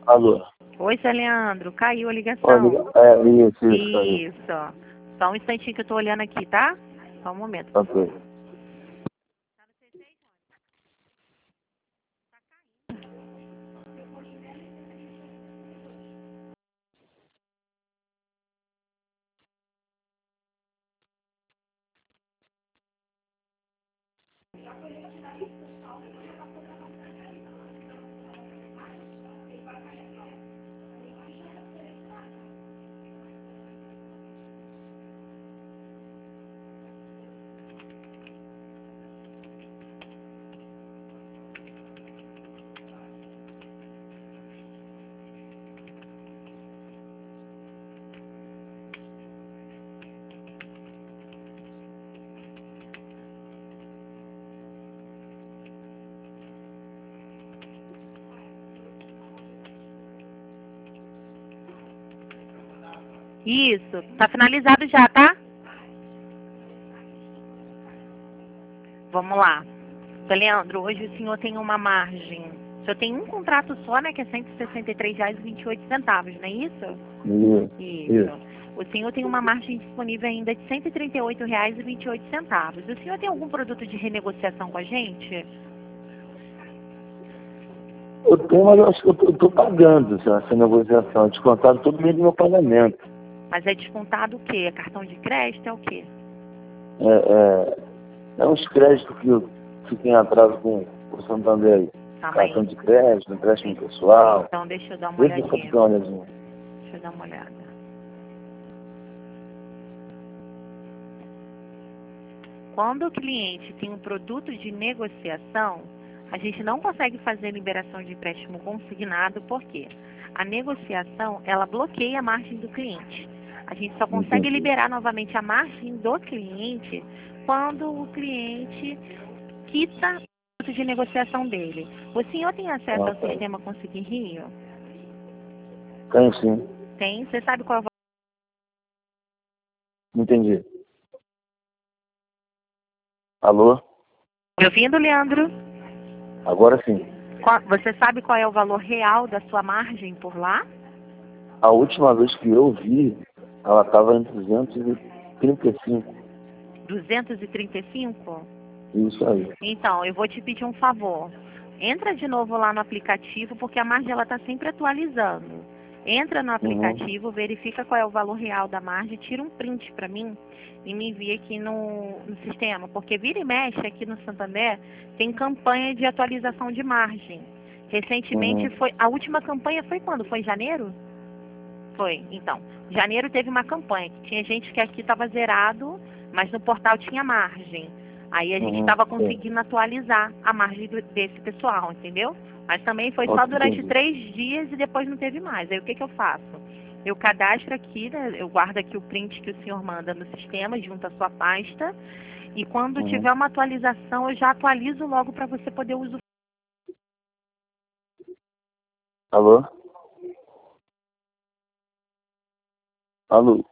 Alô? Oi, seu Leandro. Caiu a ligação. Isso. Só um instantinho que eu tô olhando aqui, tá? Só um momento. Ok. Isso. Tá finalizado já, tá? Vamos lá. Seu Leandro, hoje o senhor tem uma margem. O senhor tem um contrato só, né? Que é R$ 163,28, não é isso? Isso. O senhor tem uma margem disponível ainda de R$ 138,28. O senhor tem algum produto de renegociação com a gente? Eu tenho, mas eu acho que eu tô pagando essa negociação. Descontado todo mês do meu pagamento. Mas é descontado o quê? É cartão de crédito? É o quê? É uns créditos que tem atraso com o Santander aí. Calma Cartão aí. de crédito, empréstimo pessoal. Então, deixa eu dar uma Deixa eu olhadinha. dar uma olhadinha. Deixa eu dar uma olhada. Quando o cliente tem um produto de negociação, a gente não consegue fazer liberação de empréstimo consignado, porque a negociação, ela bloqueia a margem do cliente. A gente só consegue Entendi. liberar novamente a margem do cliente quando o cliente quita o produto de negociação dele. O senhor tem acesso ao Tá. sistema Conseguir Rio? Tenho sim. Tem. Você sabe qual é o Não entendi. Alô? me ouvindo, Leandro? Agora sim. Você sabe qual é o valor real da sua margem por lá? A última vez que eu vi, ela estava em 235. 235? Isso aí. Então, eu vou te pedir um favor. Entra de novo lá no aplicativo, porque a margem ela está sempre atualizando. Entra no aplicativo, verifica qual é o valor real da margem, tira um print para mim e me envia aqui no sistema. Porque vira e mexe aqui no Santander, tem campanha de atualização de margem. Recentemente foi. A última campanha foi quando? Foi em janeiro? Foi, então. Janeiro teve uma campanha, que tinha gente que aqui estava zerado, mas no portal tinha margem. Aí a gente estava conseguindo atualizar a margem desse pessoal, entendeu? Mas também foi só durante 3 dias e depois não teve mais. Aí o que eu faço? Eu cadastro aqui, né, eu guardo aqui o print que o senhor manda no sistema, junto à sua pasta. E quando tiver uma atualização, eu já atualizo logo para você poder usufruir. Alô? Alô?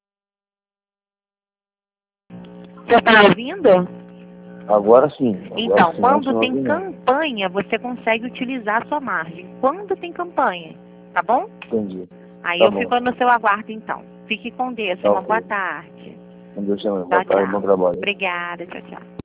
Você está ouvindo? Agora sim. Então, Sim, quando tem campanha, você consegue utilizar a sua margem. Quando tem campanha, tá bom? Entendi. Aí Tá eu bom. fico no seu aguardo, então. Fique com Deus. Tá Uma ok. boa tarde. Com Deus também. Tchau, Boa tarde, bom tchau. trabalho. Obrigada. Tchau, tchau.